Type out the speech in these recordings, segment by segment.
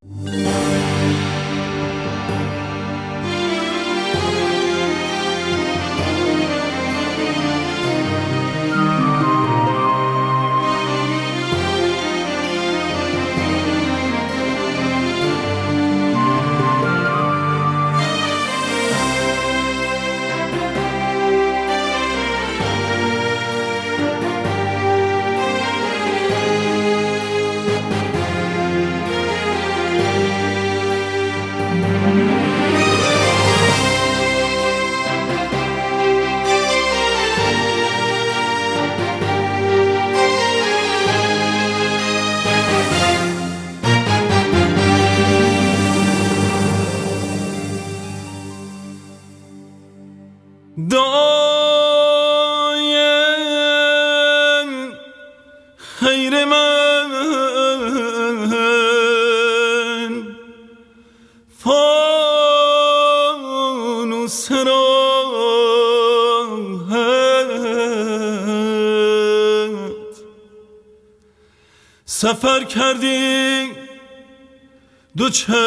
دایم خیر من فانوس راحت سفر کردی دو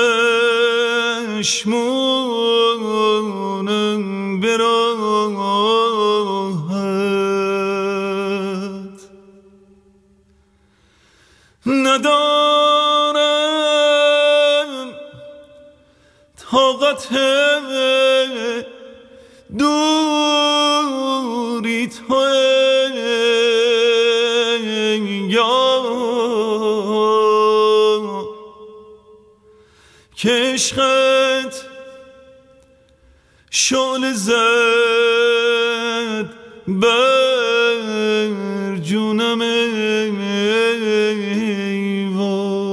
چشمونم براحت ندارم طاقت دوری تو که عشقت شعله زد بر جونم ای وای.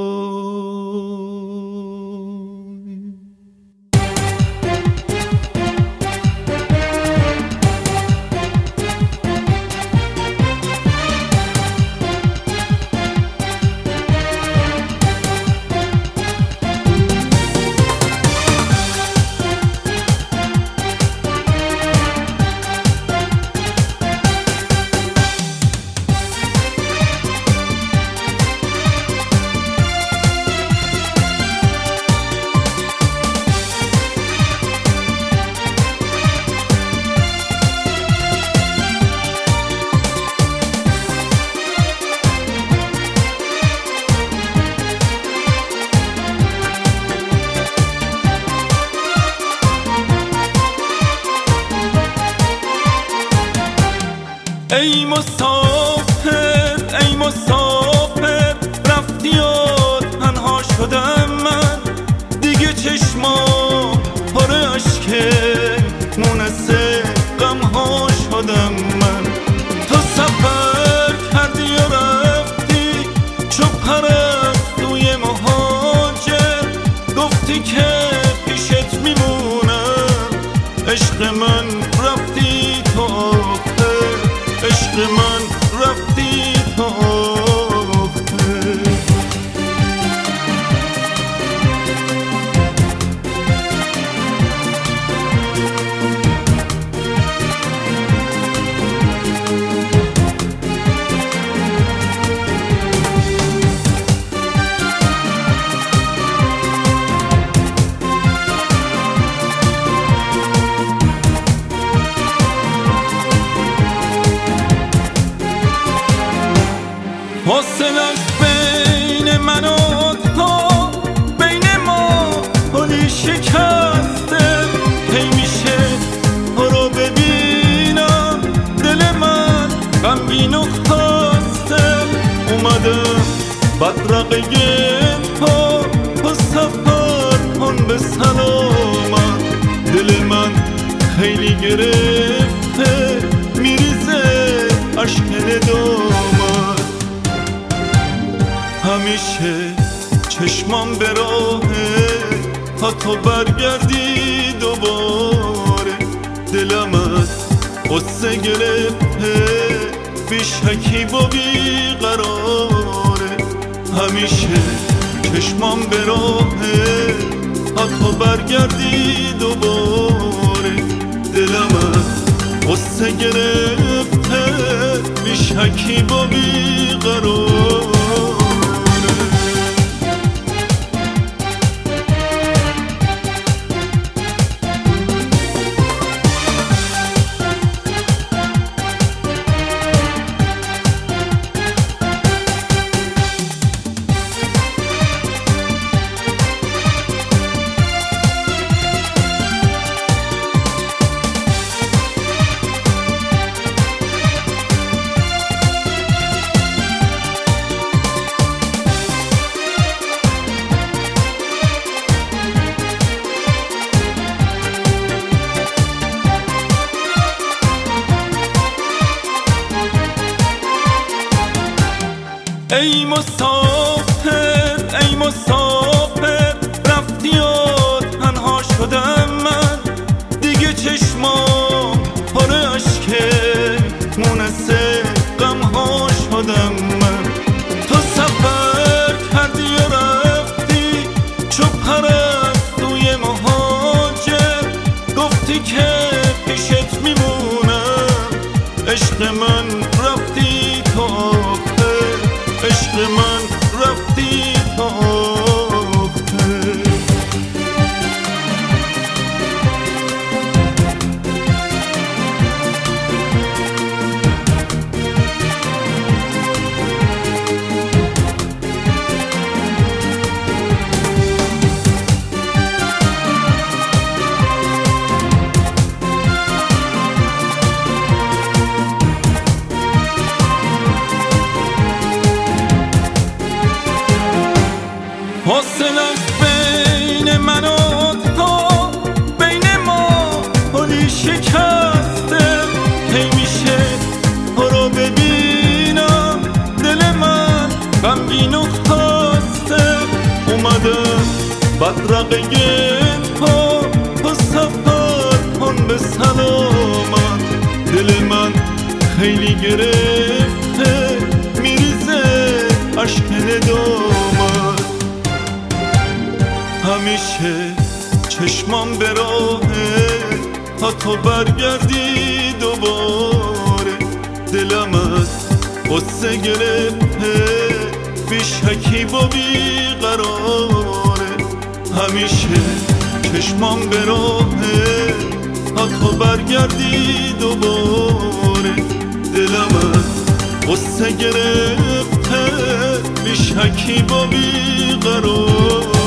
ای مسافر ای مسافر رفتی و تنها شدم من دیگه چشمام پر اشکه مونس غمها شدم من. تو سفر کردی و رفتی چو پرستوی مهاجر گفتی که پیشت میمونم عشق من رفتی تو عشق من رفتی تا فاصلش بین من و تو بین ما پلی شکسته هی میشه تو رو ببینم دل من غمگین و خسته اومدم بدرقه تو سفر کن به سلامت دل من خیلی گرفته میریزه اشک ندامت همیشه چشمام به راهه تا تو برگردی دوباره دلم از قصه گرفته بی شکیب و بی قراره همیشه چشمام به راهه تا تو برگردی دوباره دلم از قصه گرفته بی شکیب و بی قراره. ای مسافر رفتی و تنها شدم من، دیگه چشمام پر اشکه مونس غمها شدم من. تو سفر کردی و رفتی چو پرستوی مهاجر، گفتی که پیشت میمونم، عشق من رفتی تا آخر، عشق من رفتی تا آخر. فاصلش بین من و تو، بین ما پلی شکسته، کی میشه تو رو ببینم، دل من غمگین و خسته. اومدم بدرقه تو سفر کن به سلامت، دل من خیلی گرفته میریزه اشک ندامت. همیشه چشمام به راهه تا تو برگردی دوباره، دلم از غصه گرفته بی شکیب و بی قراره. همیشه چشمام به راهه تا تو برگردی دوباره، دلم از غصه گرفته بی شکیب و بی قراره.